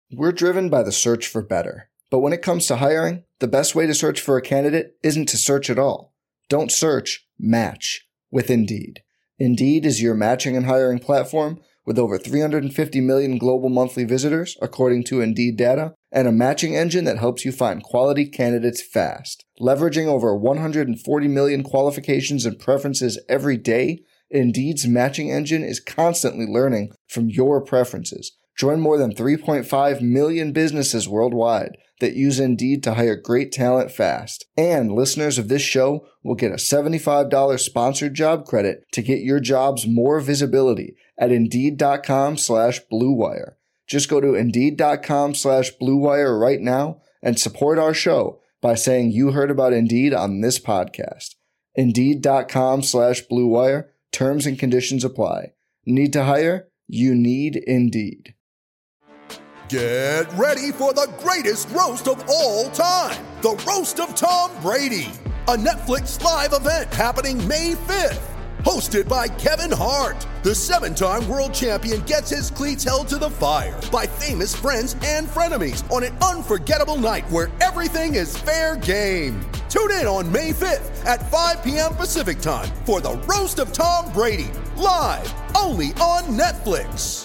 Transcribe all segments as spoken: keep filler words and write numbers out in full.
We're driven by the search for better. But when it comes to hiring, the best way to search for a candidate isn't to search at all. Don't search, match with Indeed. Indeed is your matching and hiring platform with over three hundred fifty million global monthly visitors, according to Indeed data, and a matching engine that helps you find quality candidates fast. Leveraging over one hundred forty million qualifications and preferences every day, Indeed's matching engine is constantly learning from your preferences. Join more than three point five million businesses worldwide that use Indeed to hire great talent fast. And listeners of this show will get a seventy-five dollars sponsored job credit to get your jobs more visibility at Indeed.com slash Blue Wire. Just go to Indeed.com slash Blue Wire right now and support our show by saying you heard about Indeed on this podcast. Indeed.com slash Blue Wire. Terms and conditions apply. Need to hire? You need Indeed. Get ready for the greatest roast of all time, the Roast of Tom Brady, a Netflix live event happening May fifth. Hosted by Kevin Hart, the seven-time world champion gets his cleats held to the fire by famous friends and frenemies on an unforgettable night where everything is fair game. Tune in on May fifth at five p.m. Pacific time for the Roast of Tom Brady, live only on Netflix.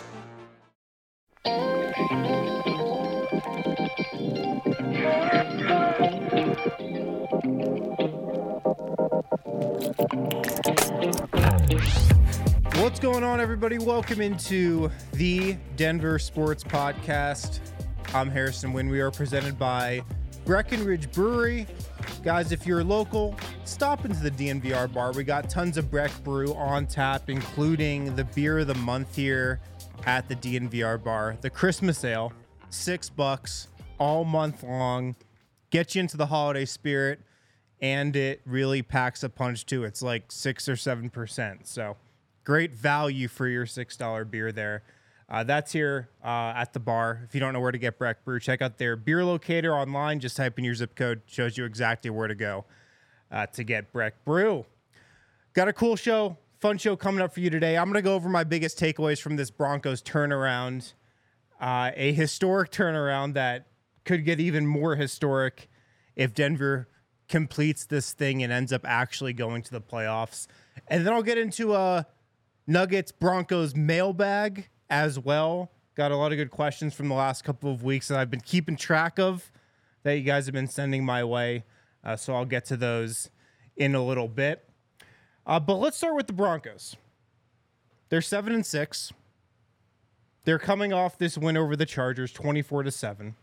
What's going on, everybody? Welcome into the Denver Sports Podcast. I'm Harrison Wynn. We are presented by Breckenridge Brewery. Guys, if you're local, stop into the D N V R bar. We got tons of Breck Brew on tap, including the beer of the month here at the D N V R bar. The Christmas Ale, six bucks all month long. Get you into the holiday spirit, and it really packs a punch too. It's like six or seven percent. So great value for your six dollar beer there. Uh, that's here uh, at the bar. If you don't know where to get Breck Brew, check out their beer locator online. Just type in your zip code. Shows you exactly where to go uh, to get Breck Brew. Got a cool show, fun show coming up for you today. I'm going to go over my biggest takeaways from this Broncos turnaround. Uh, a historic turnaround that could get even more historic if Denver completes this thing and ends up actually going to the playoffs. And then I'll get into a Nuggets Broncos mailbag as well. Got a lot of good questions from the last couple of weeks that I've been keeping track of that you guys have been sending my way. Uh, so I'll get to those in a little bit. Uh, but let's start with the Broncos. They're seven and six. They're coming off this win over the Chargers, twenty-four to seven.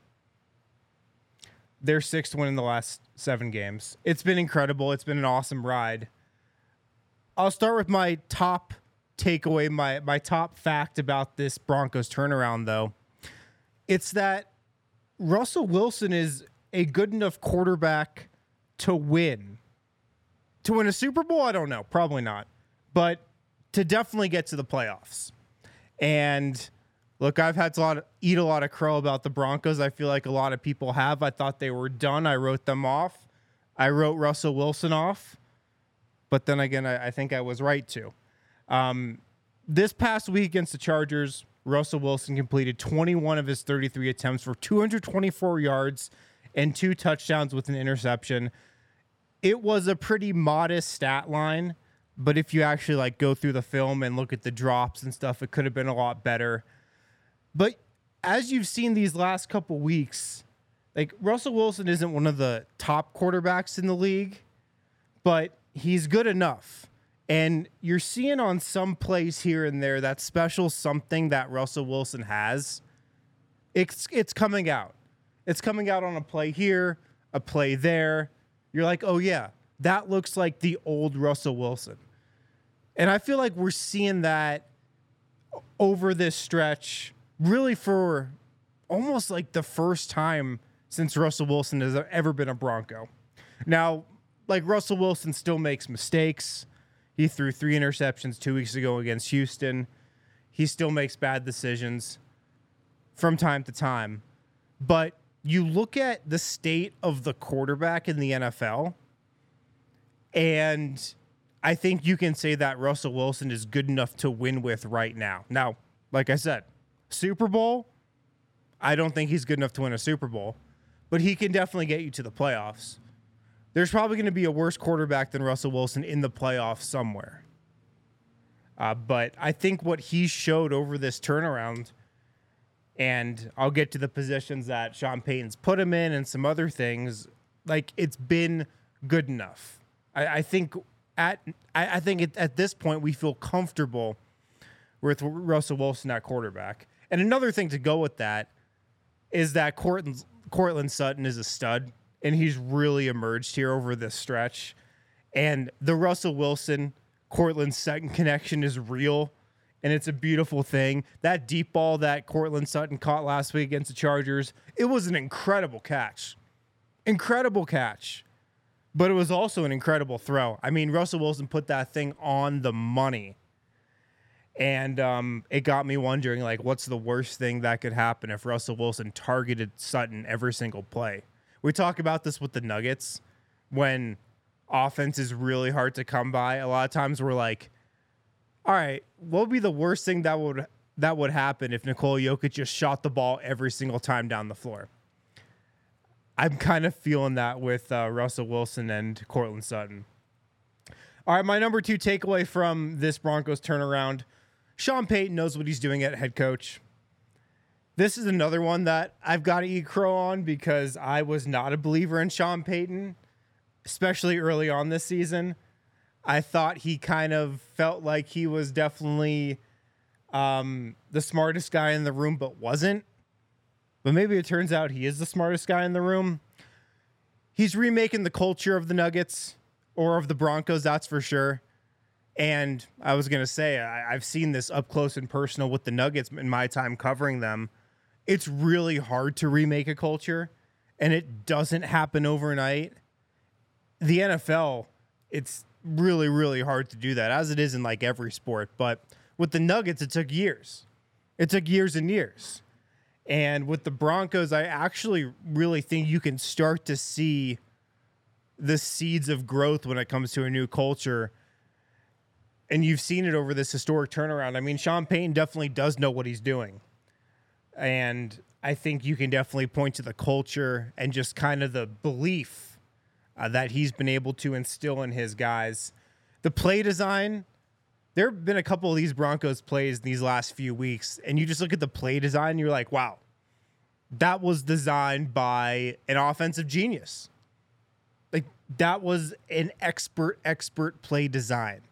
Their sixth win in the last seven games. It's been incredible. It's been an awesome ride. I'll start with my top takeaway, my my top fact about this Broncos turnaround, though. It's that Russell Wilson is a good enough quarterback to win. To win a Super Bowl, I don't know. Probably not. But to definitely get to the playoffs. And look, I've had to lot of, eat a lot of crow about the Broncos. I feel like a lot of people have. I thought they were done. I wrote them off. I wrote Russell Wilson off. But then again, I, I think I was right to. Um, this past week against the Chargers, Russell Wilson completed twenty-one of his thirty-three attempts for two hundred twenty-four yards and two touchdowns with an interception. It was a pretty modest stat line, but if you actually like go through the film and look at the drops and stuff, it could have been a lot better. But as you've seen these last couple weeks, like Russell Wilson isn't one of the top quarterbacks in the league, but he's good enough. And you're seeing on some plays here and there that special something that Russell Wilson has. It's it's coming out. It's coming out on a play here, a play there. You're like, oh yeah, that looks like the old Russell Wilson. And I feel like we're seeing that over this stretch, really for almost like the first time since Russell Wilson has ever been a Bronco. Now, like Russell Wilson still makes mistakes. He threw three interceptions two weeks ago against Houston. He still makes bad decisions from time to time. But you look at the state of the quarterback in the N F L, and I think you can say that Russell Wilson is good enough to win with right now. Now, like I said, Super Bowl, I don't think he's good enough to win a Super Bowl, but he can definitely get you to the playoffs. There's probably going to be a worse quarterback than Russell Wilson in the playoffs somewhere. Uh, but I think what he showed over this turnaround, and I'll get to the positions that Sean Payton's put him in and some other things, like it's been good enough. I, I think at I, I think it, at this point we feel comfortable with Russell Wilson at quarterback. And another thing to go with that is that Cortland, Cortland Sutton is a stud, and he's really emerged here over this stretch. And the Russell Wilson Cortland Sutton connection is real, and it's a beautiful thing. That deep ball that Cortland Sutton caught last week against the Chargers, it was an incredible catch. Incredible catch. But it was also an incredible throw. I mean, Russell Wilson put that thing on the money. And um, it got me wondering, like, what's the worst thing that could happen if Russell Wilson targeted Sutton every single play? We talk about this with the Nuggets when offense is really hard to come by. A lot of times we're like, all right, what would be the worst thing that would that would happen if Nikola Jokic just shot the ball every single time down the floor? I'm kind of feeling that with uh, Russell Wilson and Cortland Sutton. All right, my number two takeaway from this Broncos turnaround, Sean Payton knows what he's doing at head coach. This is another one that I've got to eat crow on because I was not a believer in Sean Payton, especially early on this season. I thought he kind of felt like he was definitely um, the smartest guy in the room, but wasn't. But maybe it turns out he is the smartest guy in the room. He's remaking the culture of the Nuggets or of the Broncos, that's for sure. And I was going to say, I, I've seen this up close and personal with the Nuggets in my time covering them. It's really hard to remake a culture, and it doesn't happen overnight. The N F L, it's really, really hard to do that, as it is in like every sport. But with the Nuggets, it took years. It took years and years. And with the Broncos, I actually really think you can start to see the seeds of growth when it comes to a new culture. And you've seen it over this historic turnaround. I mean, Sean Payton definitely does know what he's doing. And I think you can definitely point to the culture and just kind of the belief uh, that he's been able to instill in his guys. The play design, there have been a couple of these Broncos plays these last few weeks, and you just look at the play design, and you're like, wow, that was designed by an offensive genius. Like, that was an expert, expert play design.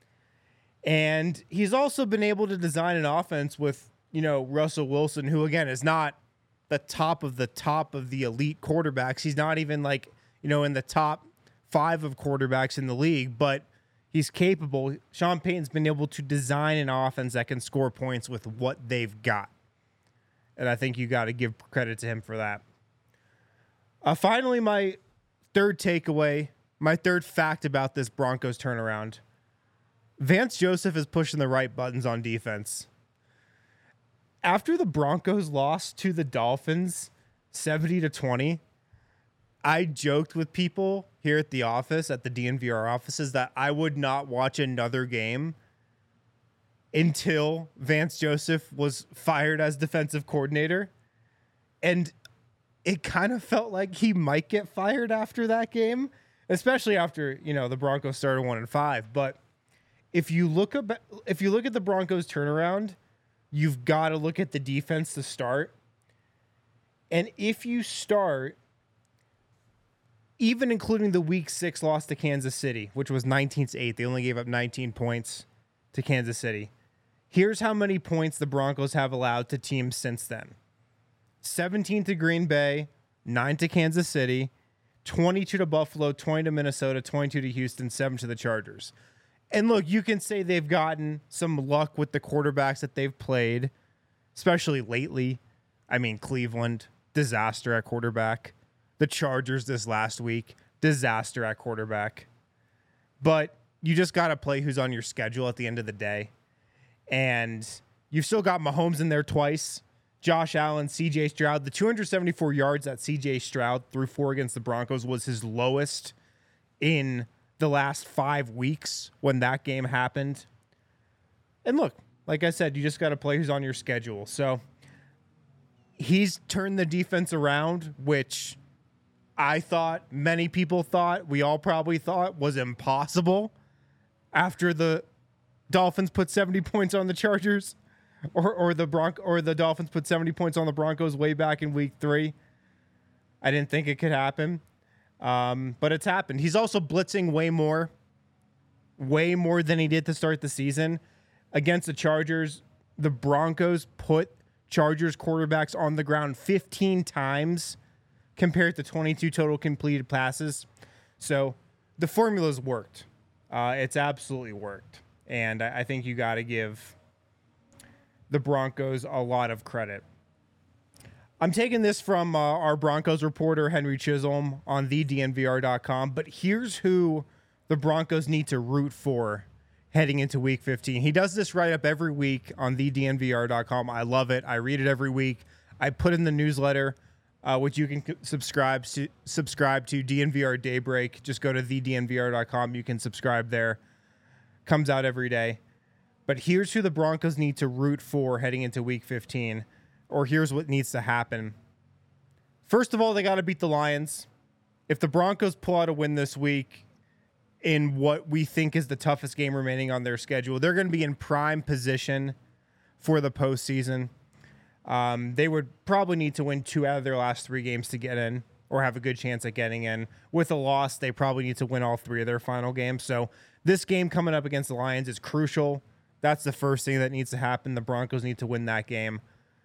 And he's also been able to design an offense with, you know, Russell Wilson, who, again, is not the top of the top of the elite quarterbacks. He's not even, like, you know, in the top five of quarterbacks in the league, but he's capable. Sean Payton's been able to design an offense that can score points with what they've got. And I think you got to give credit to him for that. Uh, finally, my third takeaway, my third fact about this Broncos turnaround. Vance Joseph is pushing the right buttons on defense. After the Broncos lost to the Dolphins seventy to twenty, I joked with people here at the office, at the D N V R offices, that I would not watch another game until Vance Joseph was fired as defensive coordinator. And it kind of felt like he might get fired after that game, especially after, you know, the Broncos started one and five. But if you look at, if you look at the Broncos turnaround, you've got to look at the defense to start. And if you start, even including the week six loss to Kansas City, which was nineteen to eight, they only gave up nineteen points to Kansas City. Here's how many points the Broncos have allowed to teams since then. seventeen to Green Bay, nine to Kansas City, twenty-two to Buffalo, twenty to Minnesota, twenty-two to Houston, seven to the Chargers. And look, you can say they've gotten some luck with the quarterbacks that they've played, especially lately. I mean, Cleveland, disaster at quarterback. The Chargers this last week, disaster at quarterback. But you just got to play who's on your schedule at the end of the day. And you've still got Mahomes in there twice. Josh Allen, C J Stroud. The two hundred seventy-four yards that C J Stroud threw for against the Broncos was his lowest in the last five weeks when that game happened. And look, like I said, you just got to play who's on your schedule. So he's turned the defense around, which I thought, many people thought, we all probably thought was impossible after the Dolphins put seventy points on the Chargers, or or the Bronc or the Dolphins put seventy points on the Broncos way back in week three. I didn't think it could happen, um, but it's happened. He's also blitzing way more, way more than he did to start the season. Against the Chargers, the Broncos put Chargers quarterbacks on the ground fifteen times compared to twenty-two total completed passes. So the formula's worked. Uh, it's absolutely worked. And I, I think you got to give the Broncos a lot of credit. I'm taking this from uh, our Broncos reporter, Henry Chisholm, on the D N V R dot com. But here's who the Broncos need to root for heading into week fifteen. He does this write-up every week on the D N V R dot com. I love it. I read it every week. I put in the newsletter, uh, which you can c- subscribe to, subscribe to D N V R Daybreak. Just go to the D N V R dot com. You can subscribe there. Comes out every day. But here's who the Broncos need to root for heading into week fifteen, or here's what needs to happen. First of all, they got to beat the Lions. If the Broncos pull out a win this week in what we think is the toughest game remaining on their schedule, they're going to be in prime position for the postseason. Um, they would probably need to win two out of their last three games to get in, or have a good chance at getting in. With a loss, they probably need to win all three of their final games. So this game coming up against the Lions is crucial. That's the first thing that needs to happen. The Broncos need to win that game.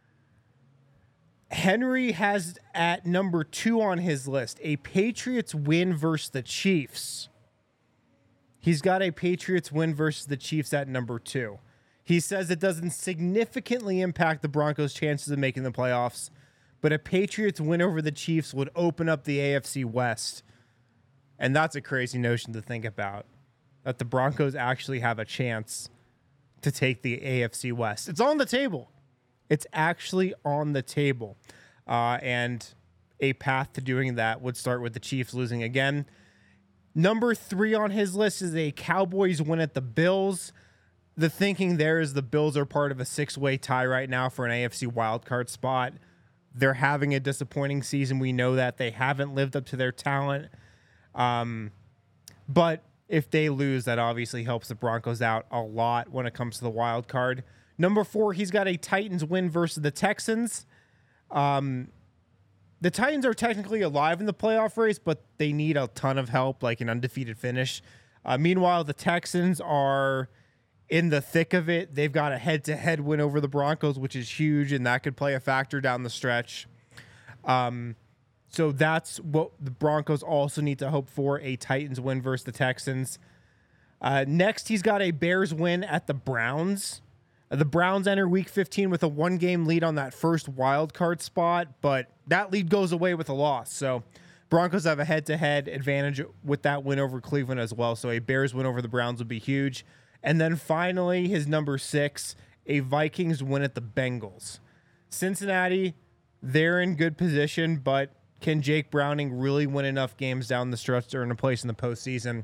Henry has at number two on his list a Patriots win versus the Chiefs. He's got a Patriots win versus the Chiefs at number two. He says it doesn't significantly impact the Broncos' chances of making the playoffs, but a Patriots win over the Chiefs would open up the A F C West. And that's a crazy notion to think about, that the Broncos actually have a chance to take the A F C West. It's on the table. It's actually on the table. Uh, and a path to doing that would start with the Chiefs losing again. Number three on his list is a Cowboys win at the Bills. The thinking there is the Bills are part of a six-way tie right now for an A F C wildcard spot. They're having a disappointing season. We know that. They haven't lived up to their talent. Um, but if they lose, that obviously helps the Broncos out a lot when it comes to the wild card. Number four, he's got a Titans win versus the Texans. Um, the Titans are technically alive in the playoff race, but they need a ton of help, like an undefeated finish. Uh, meanwhile, the Texans are in the thick of it. They've got a head-to-head win over the Broncos, which is huge, and that could play a factor down the stretch. Um, so that's what the Broncos also need to hope for, a Titans win versus the Texans. Uh, next, he's got a Bears win at the Browns. Uh, the Browns enter week fifteen with a one-game lead on that first wild card spot, but that lead goes away with a loss. So Broncos have a head-to-head advantage with that win over Cleveland as well. So a Bears win over the Browns would be huge. And then finally, his number six, a Vikings win at the Bengals. Cincinnati, they're in good position, but can Jake Browning really win enough games down the stretch to earn a place in the postseason?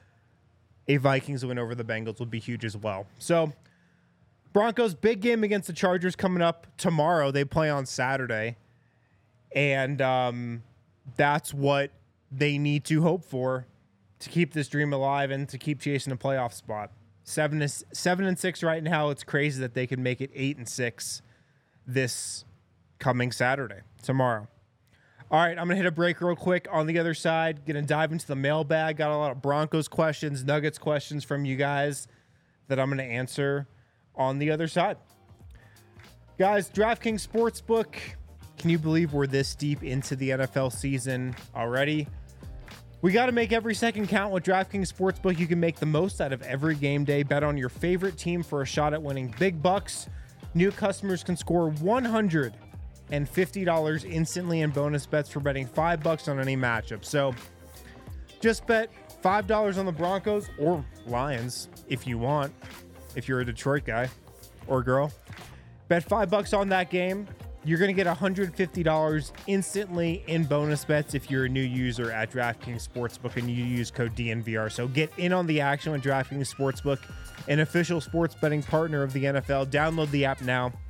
A Vikings win over the Bengals would be huge as well. So Broncos, big game against the Chargers coming up tomorrow. They play on Saturday. And um, that's what they need to hope for to keep this dream alive and to keep chasing a playoff spot. Seven is seven and six right now. It's crazy that they can make it eight and six this coming Saturday, tomorrow. All right, I'm gonna hit a break real quick. On the other side, gonna dive into the mailbag. Got a lot of Broncos questions, Nuggets questions from you guys that I'm gonna answer on the other side. Guys, DraftKings Sportsbook. Can you believe we're this deep into the N F L season already? We got to make every second count with DraftKings Sportsbook. You can make the most out of every game day. Bet on your favorite team for a shot at winning big bucks. New customers can score one hundred fifty dollars instantly in bonus bets for betting five bucks on any matchup. So just bet five dollars on the Broncos or Lions if you want, if you're a Detroit guy or girl. Bet five bucks on that game. You're going to get one hundred fifty dollars instantly in bonus bets if you're a new user at DraftKings Sportsbook and you use code D N V R. So get in on the action with DraftKings Sportsbook, an official sports betting partner of the N F L. Download the app now.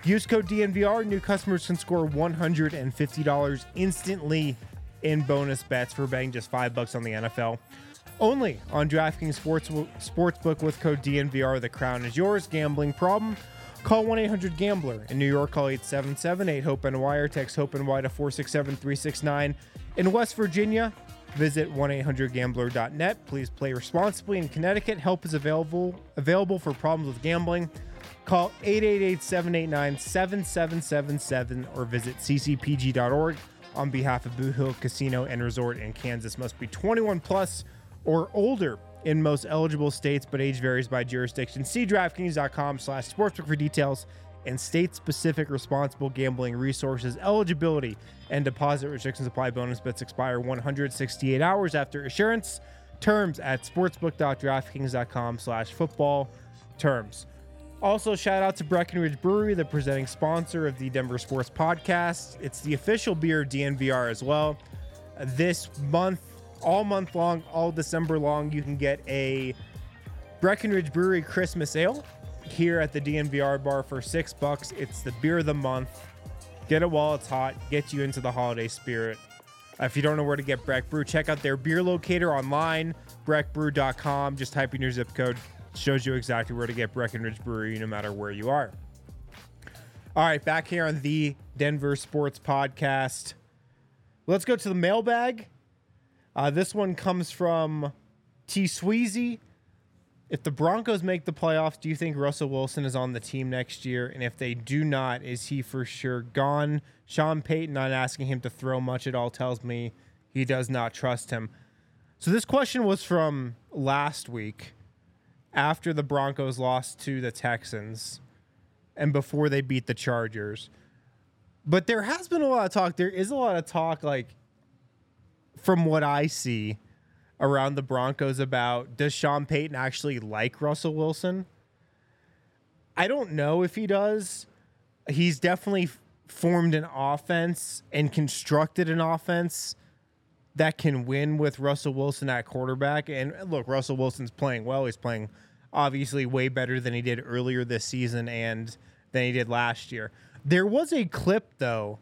Use code D N V R. New customers can score one hundred fifty dollars instantly in bonus bets for betting just five bucks on the N F L. Only on DraftKings Sports Sportsbook with code D N V R. The crown is yours. Gambling problem? Call one eight hundred gambler. In New York, call eight seven seven eight hope N Y or text HOPE-NY to four six seven three six nine. In West Virginia, visit one eight hundred gambler dot net. Please play responsibly. In Connecticut, help is available available for problems with gambling. Call eight eight eight seven eight nine seven seven seven seven or visit c c p g dot org. On behalf of Blue Hill Casino and Resort in Kansas, must be twenty-one plus or older in most eligible states, but age varies by jurisdiction. See DraftKings.com slash sportsbook for details and state-specific responsible gambling resources. Eligibility and deposit restrictions apply. Bonus bets expire one hundred sixty-eight hours after issuance. Terms at sportsbook.draftkings.com slash football terms. Also, shout out to Breckenridge Brewery, the presenting sponsor of the Denver Sports Podcast. It's the official beer of D N V R as well. This month, all month long, all December long, you can get a Breckenridge Brewery Christmas Ale here at the D N V R bar for six bucks. It's the beer of the month. Get it while it's hot. Get you into the holiday spirit. Uh, if you don't know where to get Breck Brew, check out their beer locator online, breck brew dot com. Just type in your zip code. Shows you exactly where to get Breckenridge Brewery no matter where you are. All right, back here on the Denver Sports Podcast. Let's go to the mailbag. Uh, this one comes from T. Sweezy. If the Broncos make the playoffs, do you think Russell Wilson is on the team next year? And if they do not, is he for sure gone? Sean Payton, not asking him to throw much at all, tells me he does not trust him. So this question was from last week, after the Broncos lost to the Texans and before they beat the Chargers. But there has been a lot of talk. There is a lot of talk, like, from what I see around the Broncos about, does Sean Payton actually like Russell Wilson? I don't know if he does. He's definitely formed an offense and constructed an offense that can win with Russell Wilson at quarterback. And look, Russell Wilson's playing well. He's playing obviously way better than he did earlier this season and than he did last year. There was a clip, though,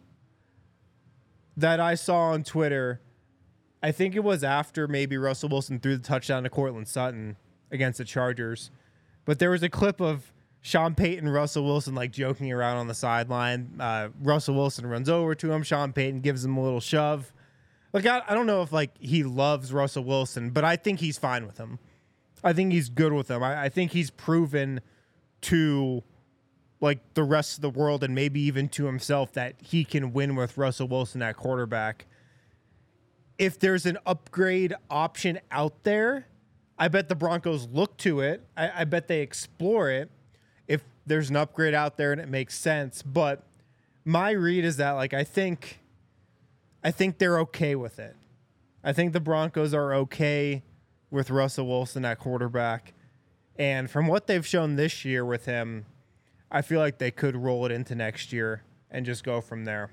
that I saw on Twitter. I think it was after maybe Russell Wilson threw the touchdown to Cortland Sutton against the Chargers. But there was a clip of Sean Payton and Russell Wilson like joking around on the sideline. Uh, Russell Wilson runs over to him. Sean Payton gives him a little shove. Like, I, I don't know if, like, he loves Russell Wilson, but I think he's fine with him. I think he's good with him. I, I think he's proven to, like, the rest of the world and maybe even to himself that he can win with Russell Wilson at quarterback. If there's an upgrade option out there, I bet the Broncos look to it. I, I bet they explore it if there's an upgrade out there and it makes sense. But my read is that, like, I think... I think they're okay with it. I think the Broncos are okay with Russell Wilson at quarterback. And from what they've shown this year with him, I feel like they could roll it into next year and just go from there.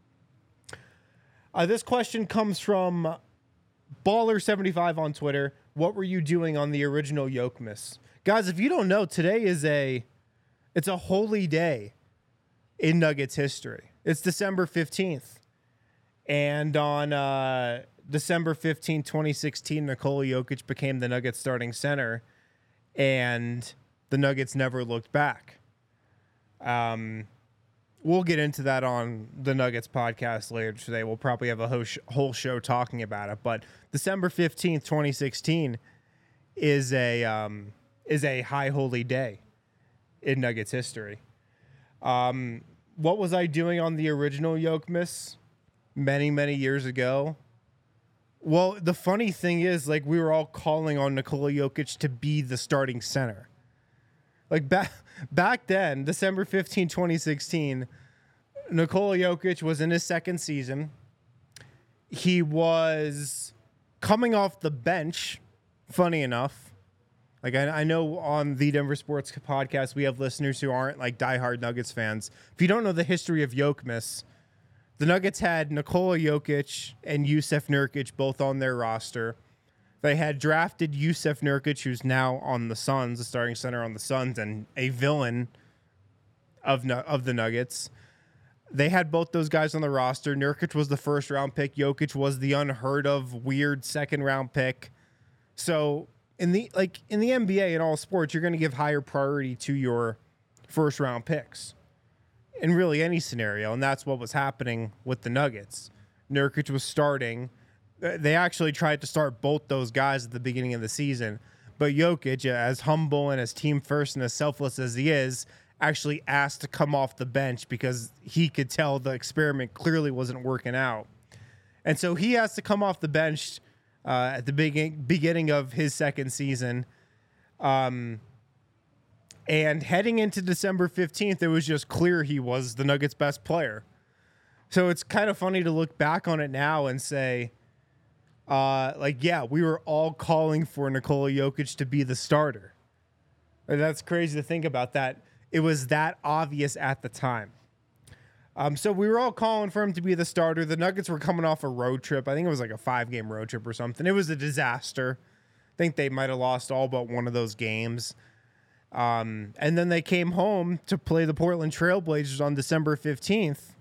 Uh, this question comes from Baller seventy-five on Twitter. What were you doing on the original Yokmas? Guys, if you don't know, today is a it's a holy day in Nuggets history. It's December fifteenth. And on uh, December fifteenth, twenty sixteen, Nikola Jokic became the Nuggets starting center, and the Nuggets never looked back. Um, we'll get into that on the Nuggets podcast later today. We'll probably have a whole, sh- whole show talking about it. But December fifteenth, twenty sixteen is a um, is a high holy day in Nuggets history. Um, what was I doing on the original Yokmas many, many years ago? Well, the funny thing is, like, we were all calling on Nikola Jokic to be the starting center. Like, back back then, December fifteenth, twenty sixteen, Nikola Jokic was in his second season. He was coming off the bench, funny enough. Like, I, I know on the Denver Sports Podcast, we have listeners who aren't, like, diehard Nuggets fans. If you don't know the history of Yokmas, the Nuggets had Nikola Jokic and Jusuf Nurkic both on their roster. They had drafted Jusuf Nurkic, who's now on the Suns, the starting center on the Suns, and a villain of of the Nuggets. They had both those guys on the roster. Nurkic was the first round pick. Jokic was the unheard of weird second round pick. So in the like in the N B A and all sports, you're going to give higher priority to your first round picks in really any scenario, and that's what was happening with the Nuggets. Nurkic was starting. They actually tried to start both those guys at the beginning of the season, but Jokic, as humble and as team first and as selfless as he is, actually asked to come off the bench because he could tell the experiment clearly wasn't working out. And so he has to come off the bench uh, at the begin- beginning of his second season. Um, and heading into December fifteenth, it was just clear he was the Nuggets' best player. So it's kind of funny to look back on it now and say, uh, like, yeah, we were all calling for Nikola Jokic to be the starter. And that's crazy to think about that. It was that obvious at the time. Um, so we were all calling for him to be the starter. The Nuggets were coming off a road trip. I think it was like a five-game road trip or something. It was a disaster. I think they might have lost all but one of those games. Um, and then they came home to play the Portland Trailblazers on December fifteenth.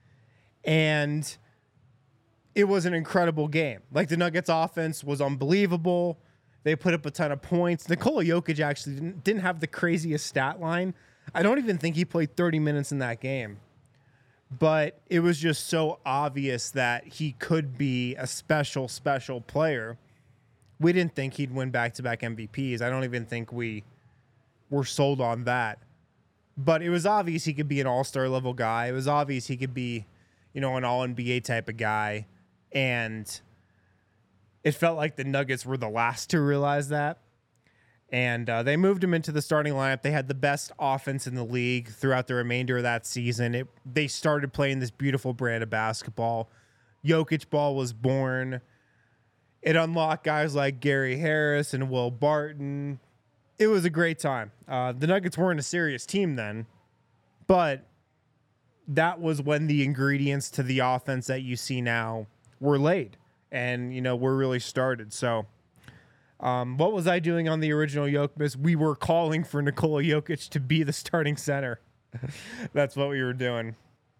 And it was an incredible game. Like, the Nuggets offense was unbelievable. They put up a ton of points. Nikola Jokic actually didn't, didn't have the craziest stat line. I don't even think he played thirty minutes in that game. But it was just so obvious that he could be a special, special player. We didn't think he'd win back-to-back M V Ps. I don't even think we were sold on that. But it was obvious he could be an all-star level guy. It was obvious he could be, you know, an all-N B A type of guy. And it felt like the Nuggets were the last to realize that. And uh, they moved him into the starting lineup. They had the best offense in the league throughout the remainder of that season. It, they started playing this beautiful brand of basketball. Jokic ball was born. It unlocked guys like Gary Harris and Will Barton. It was a great time. Uh, the Nuggets weren't a serious team then, but that was when the ingredients to the offense that you see now were laid. And, you know, we're really started. So um, what was I doing on the original Jokmas? We were calling for Nikola Jokic to be the starting center. That's what we were doing.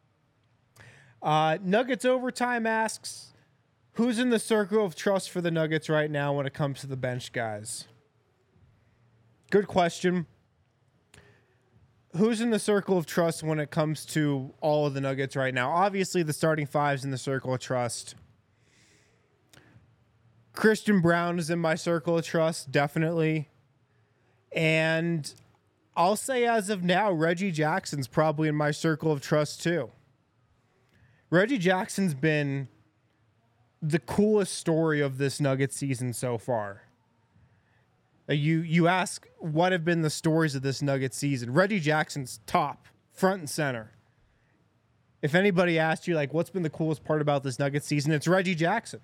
Uh, Nuggets Overtime asks, who's in the circle of trust for the Nuggets right now when it comes to the bench guys? Good question. Who's in the circle of trust when it comes to all of the Nuggets right now? Obviously, the starting five's in the circle of trust. Christian Braun is in my circle of trust, definitely. And I'll say as of now, Reggie Jackson's probably in my circle of trust too. Reggie Jackson's been the coolest story of this Nuggets season so far. You you ask what have been the stories of this Nuggets season. Reggie Jackson's top, front and center. If anybody asked you, like, what's been the coolest part about this Nuggets season, it's Reggie Jackson.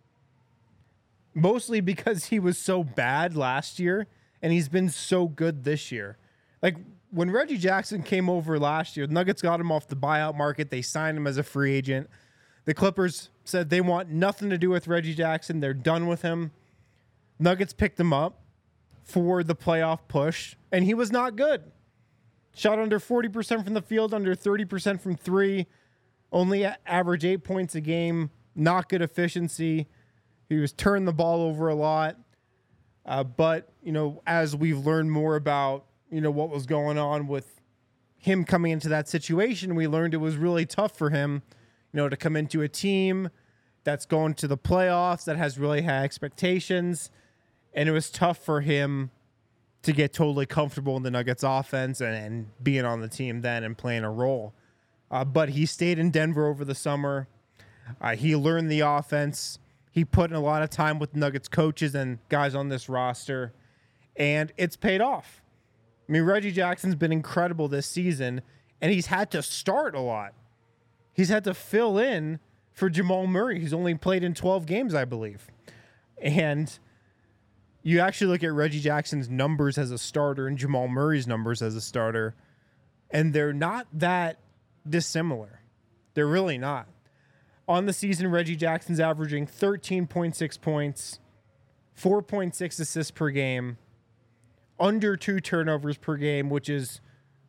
Mostly because he was so bad last year, and he's been so good this year. Like, when Reggie Jackson came over last year, the Nuggets got him off the buyout market. They signed him as a free agent. The Clippers said they want nothing to do with Reggie Jackson. They're done with him. Nuggets picked him up for the playoff push, and he was not good. Shot under forty percent from the field, under thirty percent from three, only average eight points a game, not good efficiency. He was turning the ball over a lot. Uh, but, you know, as we've learned more about, you know, what was going on with him coming into that situation, we learned it was really tough for him, you know, to come into a team that's going to the playoffs, that has really high expectations. And it was tough for him to get totally comfortable in the Nuggets offense and, and being on the team then and playing a role. Uh, but he stayed in Denver over the summer. Uh, he learned the offense. He put in a lot of time with Nuggets coaches and guys on this roster, and it's paid off. I mean, Reggie Jackson's been incredible this season, and he's had to start a lot. He's had to fill in for Jamal Murray, who's only played in twelve games, I believe. And you actually look at Reggie Jackson's numbers as a starter and Jamal Murray's numbers as a starter, and they're not that dissimilar. They're really not. On the season, Reggie Jackson's averaging thirteen point six points, four point six assists per game, under two turnovers per game, which is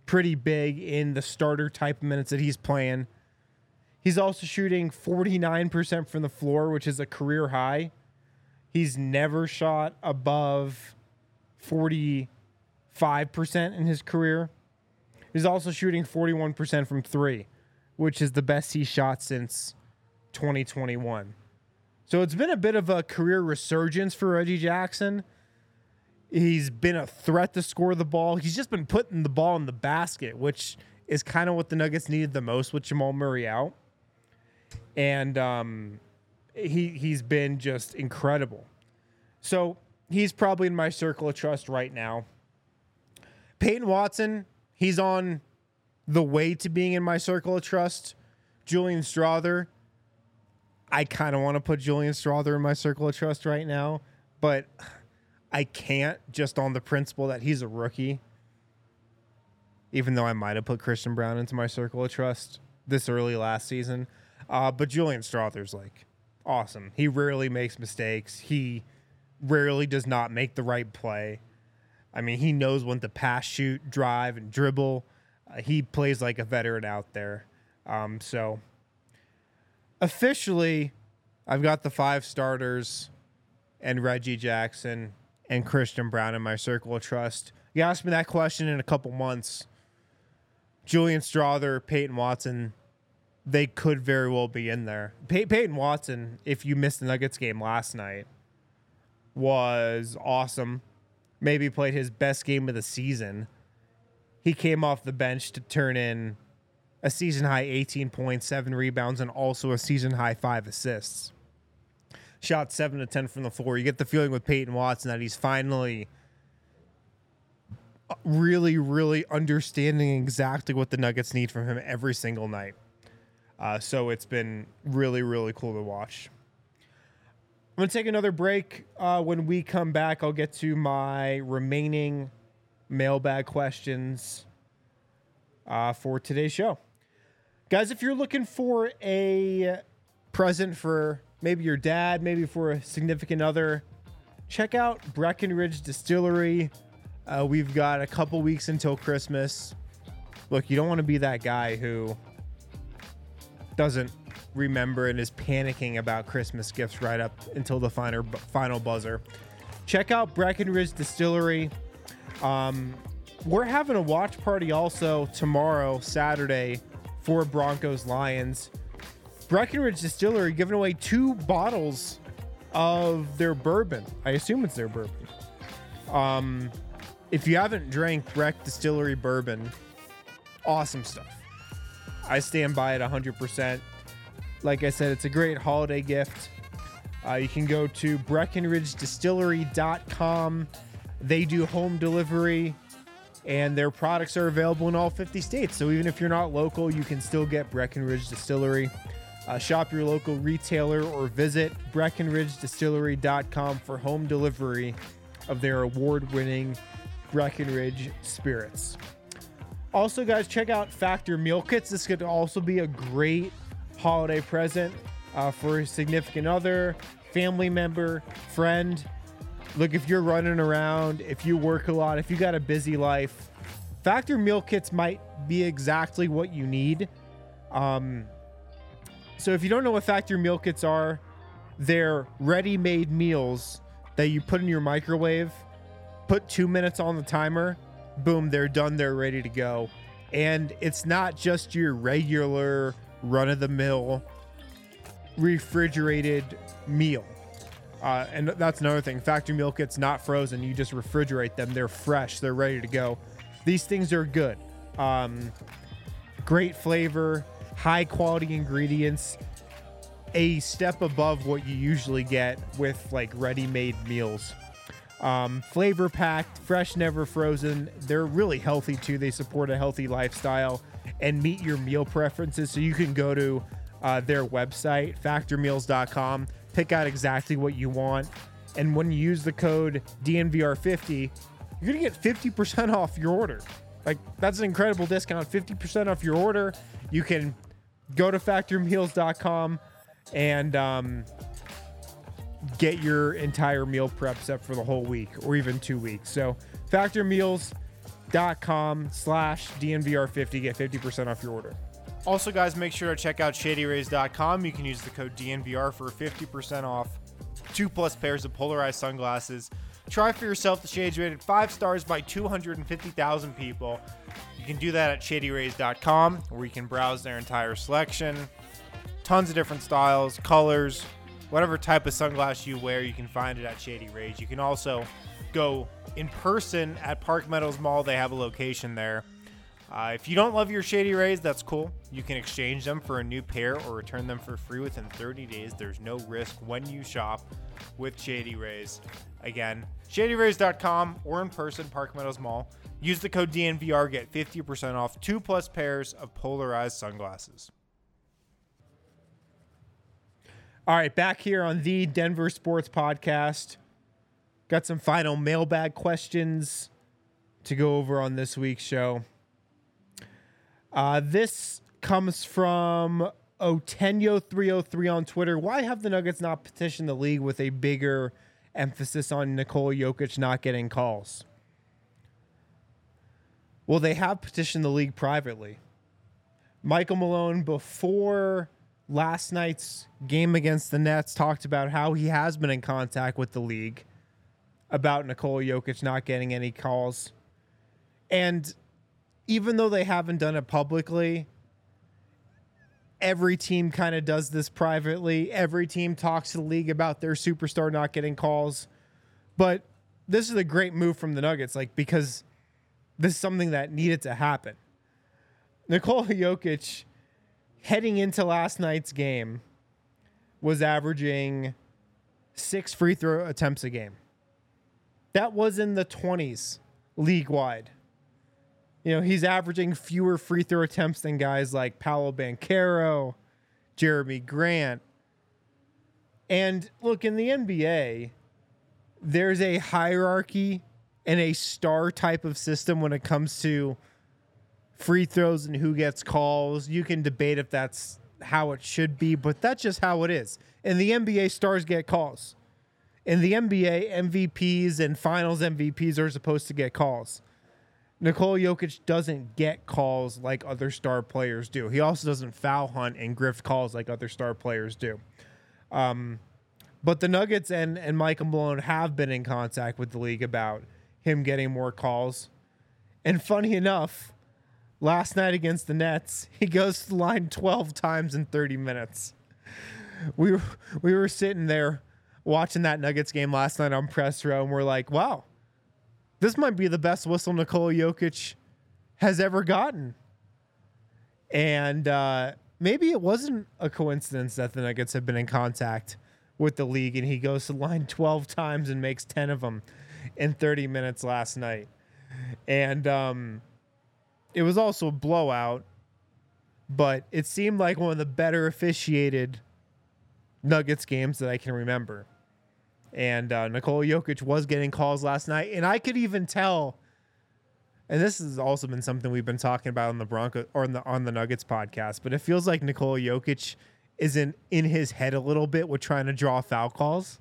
pretty big in the starter type of minutes that he's playing. He's also shooting forty-nine percent from the floor, which is a career high. He's never shot above forty-five percent in his career. He's also shooting forty-one percent from three, which is the best he's shot since twenty twenty-one. So it's been a bit of a career resurgence for Reggie Jackson. He's been a threat to score the ball. He's just been putting the ball in the basket, which is kind of what the Nuggets needed the most with Jamal Murray out. And um, he, he's been just incredible. So he's probably in my circle of trust right now. Peyton Watson, he's on the way to being in my circle of trust. Julian Strawther, I kind of want to put Julian Strawther in my circle of trust right now, but I can't just on the principle that he's a rookie, even though I might have put Christian Braun into my circle of trust this early last season. Uh, but Julian Strawther's like awesome. He rarely makes mistakes. He rarely does not make the right play. I mean, he knows when to pass, shoot, drive, and dribble. Uh, he plays like a veteran out there. Um, so officially, I've got the five starters and Reggie Jackson and Christian Braun in my circle of trust. You ask me that question in a couple months. Julian Strawther, Peyton Watson, they could very well be in there. Pey- Peyton Watson, if you missed the Nuggets game last night, was awesome. Maybe played his best game of the season. He came off the bench to turn in a season-high eighteen points, seven rebounds, and also a season-high five assists. Shot seven to ten from the floor. You get the feeling with Peyton Watson that he's finally really, really understanding exactly what the Nuggets need from him every single night. Uh, so it's been really, really cool to watch. I'm going to take another break. Uh, when we come back, I'll get to my remaining mailbag questions uh, for today's show. Guys, if you're looking for a present for maybe your dad, maybe for a significant other, check out Breckenridge Distillery. Uh, we've got a couple weeks until Christmas. Look, you don't want to be that guy who doesn't remember and is panicking about Christmas gifts right up until the final final buzzer. Check out Breckenridge Distillery. Um, we're having a watch party also tomorrow, Saturday, for Broncos Lions. Breckenridge Distillery giving away two bottles of their bourbon. I assume it's their bourbon. Um, if you haven't drank Breck Distillery bourbon, awesome stuff. I stand by it one hundred percent. Like I said, it's a great holiday gift. Uh, you can go to breckenridge distillery dot com. They do home delivery, and their products are available in all fifty states. So even if you're not local, you can still get Breckenridge Distillery. Uh, shop your local retailer or visit breckenridge distillery dot com for home delivery of their award-winning Breckenridge spirits. Also, guys, check out Factor Meal Kits. This could also be a great holiday present uh, for a significant other, family member, friend. Look, if you're running around, if you work a lot, if you got a busy life, Factor Meal Kits might be exactly what you need. Um, so if you don't know what Factor Meal Kits are, they're ready-made meals that you put in your microwave, put two minutes on the timer, boom, they're done, they're ready to go. And it's not just your regular run-of-the-mill refrigerated meal. Uh, and that's another thing. Factor Meal Kit's not frozen. You just refrigerate them. They're fresh. They're ready to go. These things are good. Um, great flavor, high-quality ingredients, a step above what you usually get with, like, ready-made meals. Um, flavor packed, fresh, never frozen. They're really healthy too. They support a healthy lifestyle and meet your meal preferences. So you can go to uh, their website, factor meals dot com, pick out exactly what you want. And when you use the code D N V R fifty, you're going to get fifty percent off your order. Like, that's an incredible discount, fifty percent off your order. You can go to factor meals dot com and, um, get your entire meal prep set for the whole week or even two weeks. So Factor Meals, dot com slash D N V R fifty. Get fifty percent off your order. Also, guys, make sure to check out shady rays dot com. You can use the code D N V R for fifty percent off two plus pairs of polarized sunglasses. Try for yourself. The Shades rated five stars by two hundred fifty thousand people. You can do that at shady rays dot com, where you can browse their entire selection. Tons of different styles, colors, whatever type of sunglass you wear, you can find it at Shady Rays. You can also go in person at Park Meadows Mall. They have a location there. Uh, if you don't love your Shady Rays, that's cool. You can exchange them for a new pair or return them for free within thirty days. There's no risk when you shop with Shady Rays. Again, shady rays dot com or in person, Park Meadows Mall. Use the code D N V R, get fifty percent off two plus pairs of polarized sunglasses. All right, back here on the Denver Sports Podcast. Got some final mailbag questions to go over on this week's show. Uh, this comes from Otenyo three oh three on Twitter. Why have the Nuggets not petitioned the league with a bigger emphasis on Nikola Jokic not getting calls? Well, they have petitioned the league privately. Michael Malone, before last night's game against the Nets, talked about how he has been in contact with the league about Nikola Jokic not getting any calls. And even though they haven't done it publicly, every team kind of does this privately. Every team talks to the league about their superstar not getting calls. But this is a great move from the Nuggets, like, because this is something that needed to happen. Nikola Jokic, heading into last night's game, was averaging six free throw attempts a game. That was in the twenties league-wide. You know, he's averaging fewer free throw attempts than guys like Paolo Banchero, Jeremy Grant. And look, in the N B A, there's a hierarchy and a star type of system when it comes to free throws and who gets calls. You can debate if that's how it should be, but that's just how it is. In the N B A, stars get calls. In the N B A, M V Ps and finals M V Ps are supposed to get calls. Nikola Jokic doesn't get calls like other star players do. He also doesn't foul hunt and grift calls like other star players do. Um, but the Nuggets and, and Michael Malone have been in contact with the league about him getting more calls. And funny enough, last night against the Nets, he goes to the line twelve times in thirty minutes. We were, we were sitting there watching that Nuggets game last night on press row, and we're like, wow, this might be the best whistle Nikola Jokic has ever gotten. And uh, maybe it wasn't a coincidence that the Nuggets have been in contact with the league, and he goes to the line twelve times and makes ten of them in thirty minutes last night. And um, it was also a blowout, but it seemed like one of the better officiated Nuggets games that I can remember. And uh, Nikola Jokic was getting calls last night, and I could even tell. And this has also been something we've been talking about on the Bronco or on the on the Nuggets podcast. But it feels like Nikola Jokic is in, in his head a little bit with trying to draw foul calls.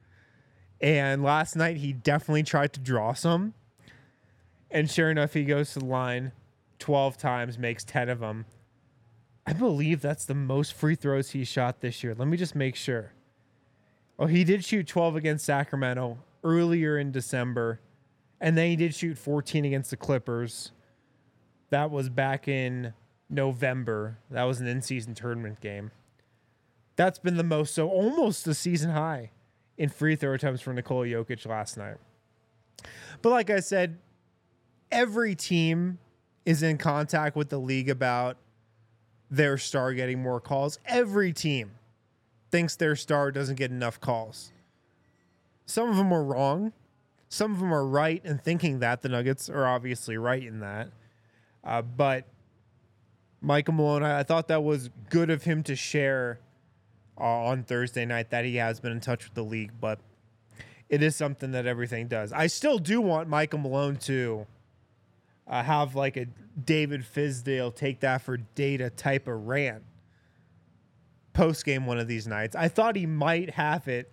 And last night he definitely tried to draw some. And sure enough, he goes to the line twelve times, makes ten of them. I believe that's the most free throws he shot this year. Let me just make sure. Oh, he did shoot twelve against Sacramento earlier in December. And then he did shoot fourteen against the Clippers. That was back in November. That was an in-season tournament game. That's been the most, so almost a season high in free throw attempts for Nikola Jokic last night. But like I said, every team is in contact with the league about their star getting more calls. Every team thinks their star doesn't get enough calls. Some of them are wrong. Some of them are right in thinking that. The Nuggets are obviously right in that. Uh, but Michael Malone, I thought that was good of him to share uh, on Thursday night that he has been in touch with the league. But it is something that everything does. I still do want Michael Malone to uh, have like a David Fizdale take that for data type of rant post-game one of these nights. I thought he might have it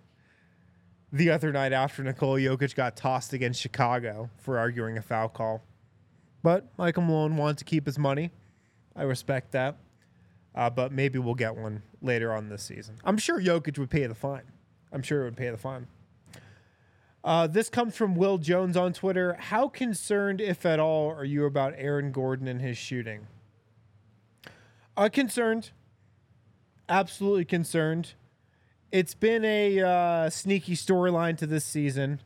the other night after Nikola Jokic got tossed against Chicago for arguing a foul call. But Michael Malone wanted to keep his money. I respect that. Uh, but maybe we'll get one later on this season. I'm sure Jokic would pay the fine. I'm sure it would pay the fine. Uh, this comes from Will Jones on Twitter. How concerned, if at all, are you about Aaron Gordon and his shooting? Uh, concerned. Absolutely concerned. It's been a uh, sneaky storyline to this season.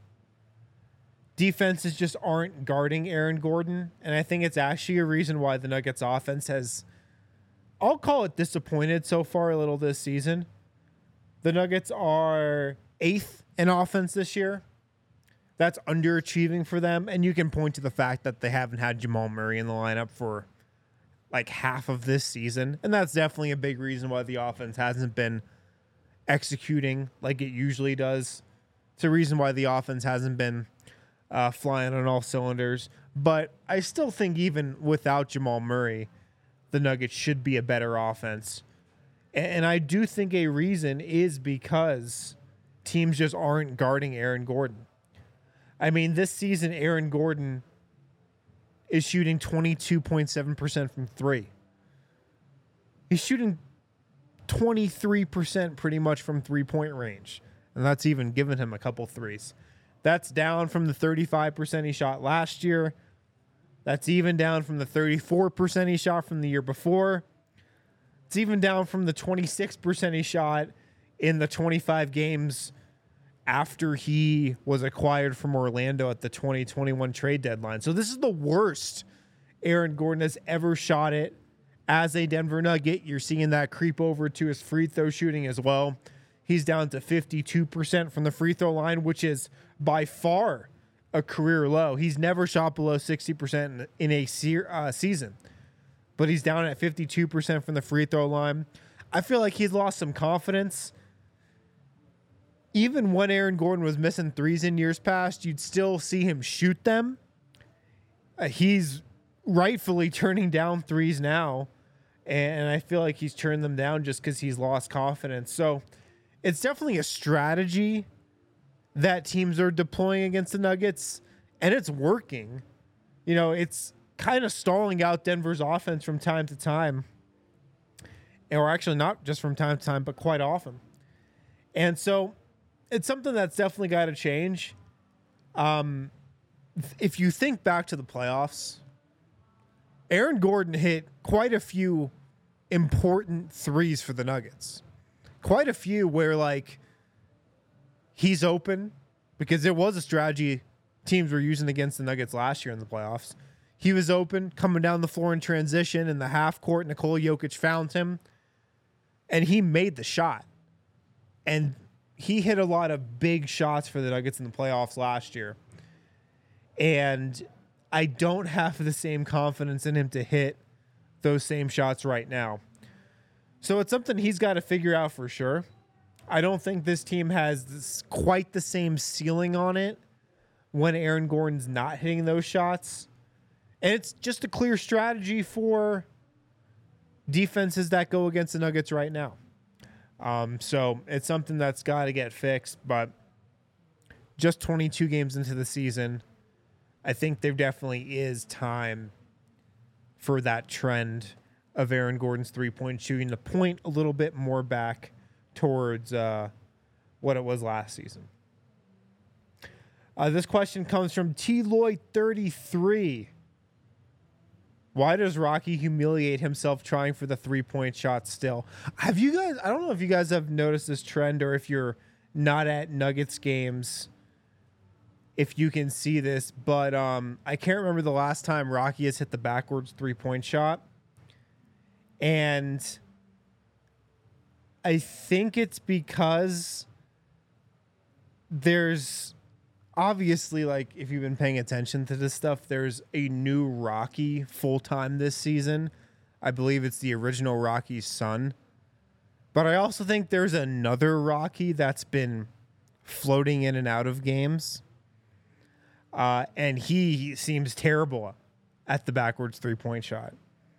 Defenses just aren't guarding Aaron Gordon, and I think it's actually a reason why the Nuggets offense has, I'll call it disappointed so far a little this season. The Nuggets are eighth in offense this year. That's underachieving for them, and you can point to the fact that they haven't had Jamal Murray in the lineup for like half of this season, and that's definitely a big reason why the offense hasn't been executing like it usually does. It's a reason why the offense hasn't been uh, flying on all cylinders. But I still think even without Jamal Murray, the Nuggets should be a better offense. And I do think a reason is because teams just aren't guarding Aaron Gordon. I mean, this season, Aaron Gordon is shooting twenty-two point seven percent from three. He's shooting twenty-three percent pretty much from three-point range. And that's even given him a couple threes. That's down from the thirty-five percent he shot last year. That's even down from the thirty-four percent he shot from the year before. It's even down from the twenty-six percent he shot in the twenty-five games after he was acquired from Orlando at the twenty twenty-one trade deadline. So this is the worst Aaron Gordon has ever shot it as a Denver Nugget. You're seeing that creep over to his free throw shooting as well. He's down to fifty-two percent from the free throw line, which is by far a career low. He's never shot below sixty percent in a se- uh, season, but he's down at fifty-two percent from the free throw line. I feel like he's lost some confidence. Even when Aaron Gordon was missing threes in years past, you'd still see him shoot them. Uh, he's rightfully turning down threes now, and I feel like he's turned them down just because he's lost confidence. So it's definitely a strategy that teams are deploying against the Nuggets, and it's working. You know, it's kind of stalling out Denver's offense from time to time, or actually not just from time to time, but quite often. And so it's something that's definitely got to change. Um, if you think back to the playoffs, Aaron Gordon hit quite a few important threes for the Nuggets. Quite a few where, like, he's open, because it was a strategy teams were using against the Nuggets last year in the playoffs. He was open, coming down the floor in transition in the half court. Nikola Jokic found him, and he made the shot. And he hit a lot of big shots for the Nuggets in the playoffs last year. And I don't have the same confidence in him to hit those same shots right now. So it's something he's got to figure out for sure. I don't think this team has this, quite the same ceiling on it when Aaron Gordon's not hitting those shots. And it's just a clear strategy for defenses that go against the Nuggets right now. Um, so it's something that's got to get fixed, but just twenty-two games into the season, I think there definitely is time for that trend of Aaron Gordon's three-point shooting to point a little bit more back towards uh, what it was last season. Uh, this question comes from T Lloyd thirty-three. Why does Rocky humiliate himself trying for the three-point shot still? Have you guys, I don't know if you guys have noticed this trend, or if you're not at Nuggets games, if you can see this, but um, I can't remember the last time Rocky has hit the backwards three-point shot. And I think it's because there's obviously, like, if you've been paying attention to this stuff, there's a new Rocky full-time this season. I believe it's the original Rocky's son. But I also think there's another Rocky that's been floating in and out of games. Uh, and he seems terrible at the backwards three-point shot.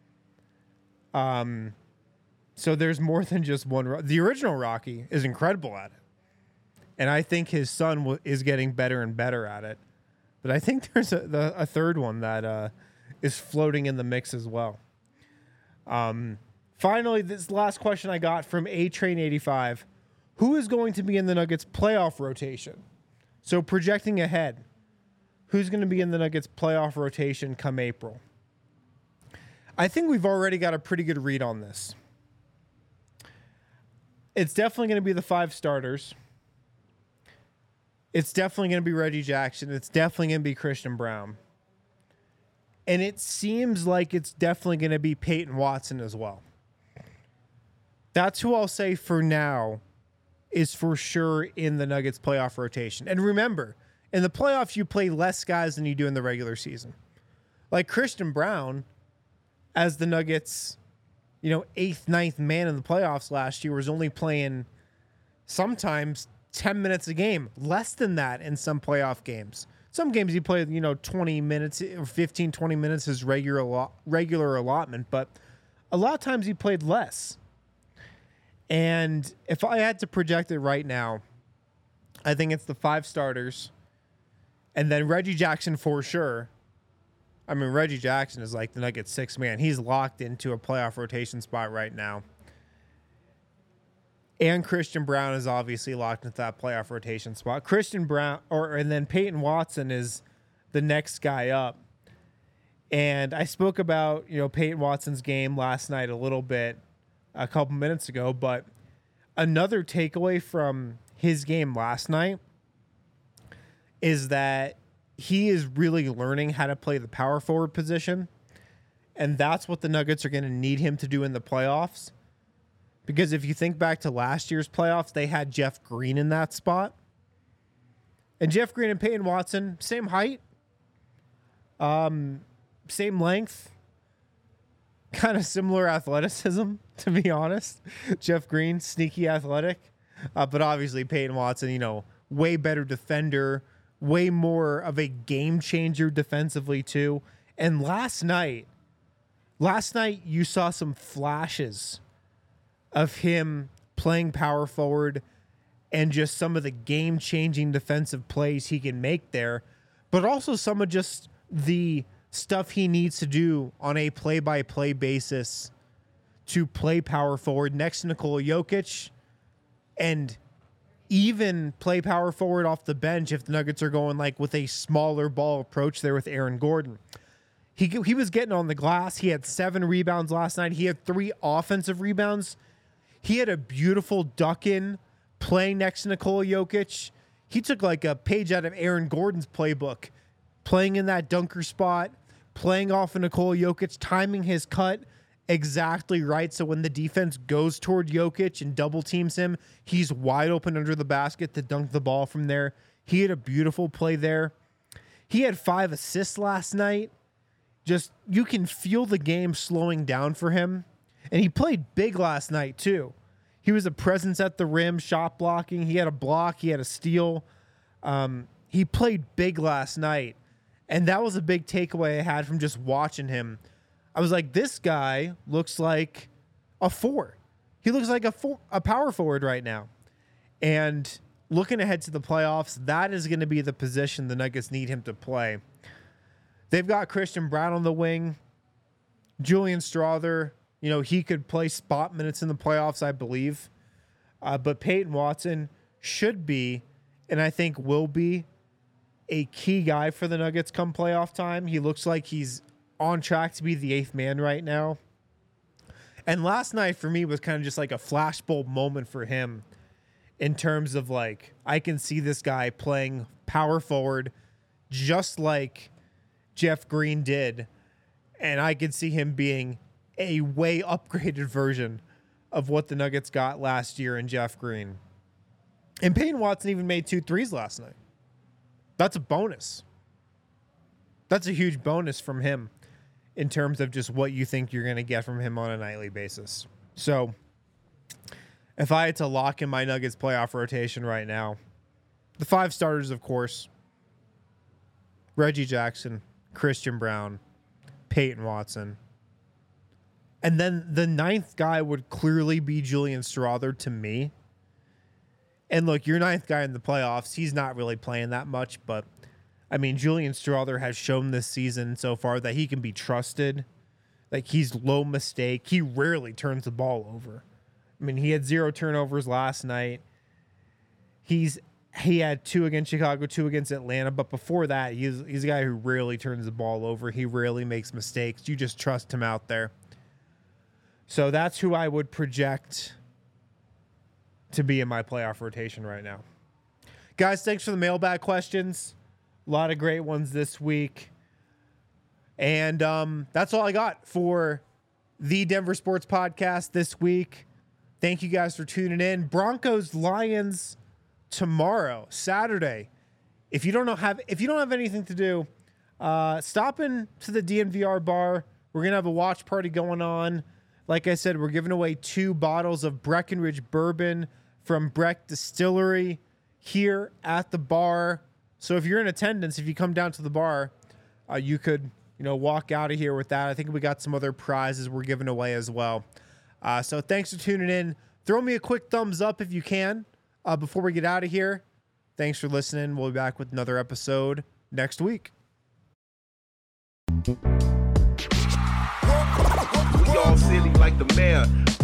Um, so there's more than just one. The original Rocky is incredible at it. And I think his son w- is getting better and better at it. But I think there's a, the, a third one that uh, is floating in the mix as well. Um, finally, this last question I got from A Train eighty-five. Who is going to be in the Nuggets playoff rotation? So projecting ahead, who's going to be in the Nuggets playoff rotation come April? I think we've already got a pretty good read on this. It's definitely going to be the five starters. It's definitely going to be Reggie Jackson. It's definitely going to be Christian Braun. And it seems like it's definitely going to be Peyton Watson as well. That's who I'll say for now is for sure in the Nuggets playoff rotation. And remember, in the playoffs, you play less guys than you do in the regular season. Like Christian Braun, as the Nuggets, you know, eighth, ninth man in the playoffs last year, was only playing sometimes ten minutes a game, less than that in some playoff games. Some games he played, you know, twenty minutes or fifteen, twenty minutes his regular, regular allotment, but a lot of times he played less. And if I had to project it right now, I think it's the five starters and then Reggie Jackson for sure. I mean, Reggie Jackson is like the Nuggets sixth man. He's locked into a playoff rotation spot right now. And Christian Braun is obviously locked into that playoff rotation spot. Christian Braun, or and then Peyton Watson is the next guy up. And I spoke about, you know, Peyton Watson's game last night a little bit a couple minutes ago, but another takeaway from his game last night is that he is really learning how to play the power forward position. And that's what the Nuggets are going to need him to do in the playoffs. Because if you think back to last year's playoffs, they had Jeff Green in that spot. And Jeff Green and Peyton Watson, same height, um, same length, kind of similar athleticism, to be honest. Jeff Green, sneaky athletic. Uh, but obviously Peyton Watson, you know, way better defender, way more of a game changer defensively too. And last night, last night you saw some flashes of him playing power forward and just some of the game-changing defensive plays he can make there, but also some of just the stuff he needs to do on a play-by-play basis to play power forward next to Nikola Jokic and even play power forward off the bench if the Nuggets are going like with a smaller ball approach there with Aaron Gordon. He, he was getting on the glass. He had seven rebounds last night. He had three offensive rebounds. He had a beautiful duck-in play next to Nikola Jokic. He took like a page out of Aaron Gordon's playbook, playing in that dunker spot, playing off of Nikola Jokic, timing his cut exactly right. So when the defense goes toward Jokic and double teams him, he's wide open under the basket to dunk the ball from there. He had a beautiful play there. He had five assists last night. Just, you can feel the game slowing down for him. And he played big last night, too. He was a presence at the rim, shot blocking. He had a block. He had a steal. Um, he played big last night. And that was a big takeaway I had from just watching him. I was like, this guy looks like a four. He looks like a four, a power forward right now. And looking ahead to the playoffs, that is going to be the position the Nuggets need him to play. They've got Christian Braun on the wing. Julian Strawther, you know, he could play spot minutes in the playoffs, I believe. Uh, but Peyton Watson should be, and I think will be, a key guy for the Nuggets come playoff time. He looks like he's on track to be the eighth man right now. And last night for me was kind of just like a flashbulb moment for him in terms of like, I can see this guy playing power forward just like Jeff Green did. And I could see him being a way upgraded version of what the Nuggets got last year in Jeff Green. And Peyton Watson even made two threes last night. That's a bonus. That's a huge bonus from him in terms of just what you think you're going to get from him on a nightly basis. So if I had to lock in my Nuggets playoff rotation right now, the five starters, of course, Reggie Jackson, Christian Braun, Peyton Watson. And then the ninth guy would clearly be Julian Strawther to me. And look, your ninth guy in the playoffs, he's not really playing that much, but I mean, Julian Strawther has shown this season so far that he can be trusted. Like, he's low mistake. He rarely turns the ball over. I mean, he had zero turnovers last night. He's he had two against Chicago, two against Atlanta, but before that, he's he's a guy who rarely turns the ball over. He rarely makes mistakes. You just trust him out there. So that's who I would project to be in my playoff rotation right now. Guys, thanks for the mailbag questions. A lot of great ones this week. And um, that's all I got for the Denver Sports Podcast this week. Thank you guys for tuning in. Broncos Lions tomorrow, Saturday. If you don't know have if you don't have anything to do, uh, stop in to the D N V R bar. We're gonna have a watch party going on. Like I said, we're giving away two bottles of Breckenridge bourbon from Breck Distillery here at the bar. So if you're in attendance, if you come down to the bar, uh, you could you know walk out of here with that. I think we got some other prizes we're giving away as well. Uh, so thanks for tuning in. Throw me a quick thumbs up if you can uh, before we get out of here. Thanks for listening. We'll be back with another episode next week. We all silly like the mayor.